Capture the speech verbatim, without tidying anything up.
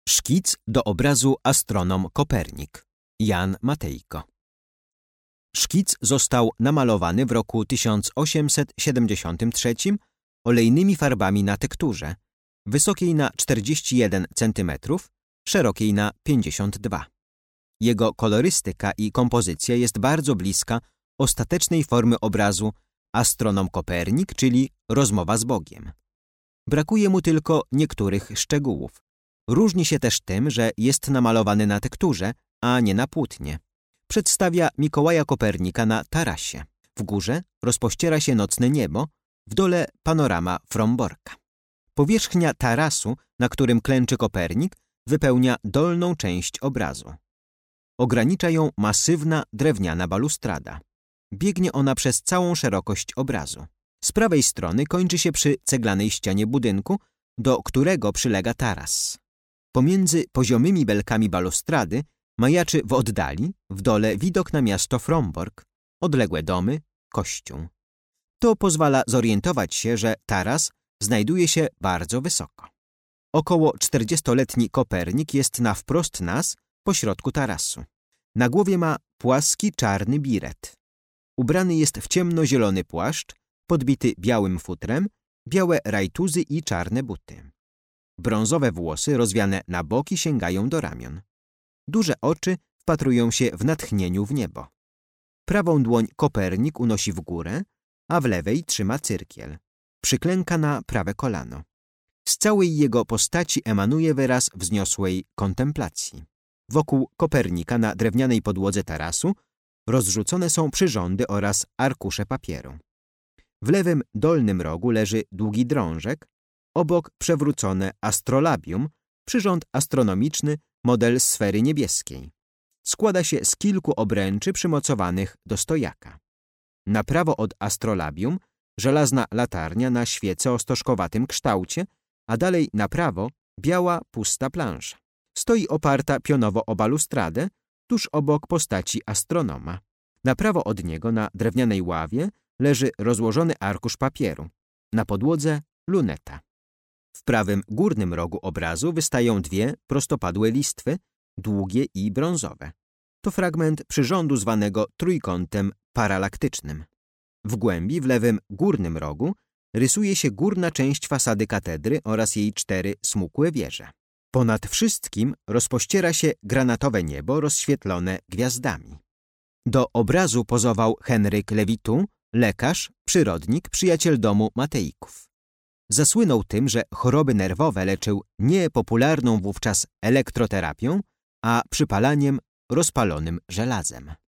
Szkic do obrazu Astronom Kopernik, Jan Matejko. Szkic został namalowany w roku tysiąc osiemset siedemdziesiątym trzecim olejnymi farbami na tekturze, wysokiej na czterdzieści jeden centymetrów, szerokiej na pięćdziesiąt dwa. Jego kolorystyka i kompozycja jest bardzo bliska ostatecznej formy obrazu Astronom Kopernik, czyli Rozmowa z Bogiem. Brakuje mu tylko niektórych szczegółów. Różni się też tym, że jest namalowany na tekturze, a nie na płótnie. Przedstawia Mikołaja Kopernika na tarasie. W górze rozpościera się nocne niebo, w dole panorama Fromborka. Powierzchnia tarasu, na którym klęczy Kopernik, wypełnia dolną część obrazu. Ogranicza ją masywna drewniana balustrada. Biegnie ona przez całą szerokość obrazu. Z prawej strony kończy się przy ceglanej ścianie budynku, do którego przylega taras. Pomiędzy poziomymi belkami balustrady majaczy w oddali, w dole widok na miasto Frombork, odległe domy, kościół. To pozwala zorientować się, że taras znajduje się bardzo wysoko. Około czterdziestoletni Kopernik jest na wprost nas, pośrodku tarasu. Na głowie ma płaski czarny biret. Ubrany jest w ciemnozielony płaszcz, podbity białym futrem, białe rajtuzy i czarne buty. Brązowe włosy rozwiane na boki sięgają do ramion. Duże oczy wpatrują się w natchnieniu w niebo. Prawą dłoń Kopernik unosi w górę, a w lewej trzyma cyrkiel. Przyklęka na prawe kolano. Z całej jego postaci emanuje wyraz wzniosłej kontemplacji. Wokół Kopernika na drewnianej podłodze tarasu rozrzucone są przyrządy oraz arkusze papieru. W lewym dolnym rogu leży długi drążek, obok przewrócone astrolabium, przyrząd astronomiczny, model sfery niebieskiej. Składa się z kilku obręczy przymocowanych do stojaka. Na prawo od astrolabium żelazna latarnia na świece o stożkowatym kształcie, a dalej na prawo biała, pusta plansza. Stoi oparta pionowo o balustradę, tuż obok postaci astronoma. Na prawo od niego na drewnianej ławie leży rozłożony arkusz papieru. Na podłodze luneta. W prawym górnym rogu obrazu wystają dwie prostopadłe listwy, długie i brązowe. To fragment przyrządu zwanego trójkątem paralaktycznym. W głębi, w lewym górnym rogu, rysuje się górna część fasady katedry oraz jej cztery smukłe wieże. Ponad wszystkim rozpościera się granatowe niebo rozświetlone gwiazdami. Do obrazu pozował Henryk Levitu, lekarz, przyrodnik, przyjaciel domu Matejków. Zasłynął tym, że choroby nerwowe leczył nie popularną wówczas elektroterapią, a przypalaniem rozpalonym żelazem.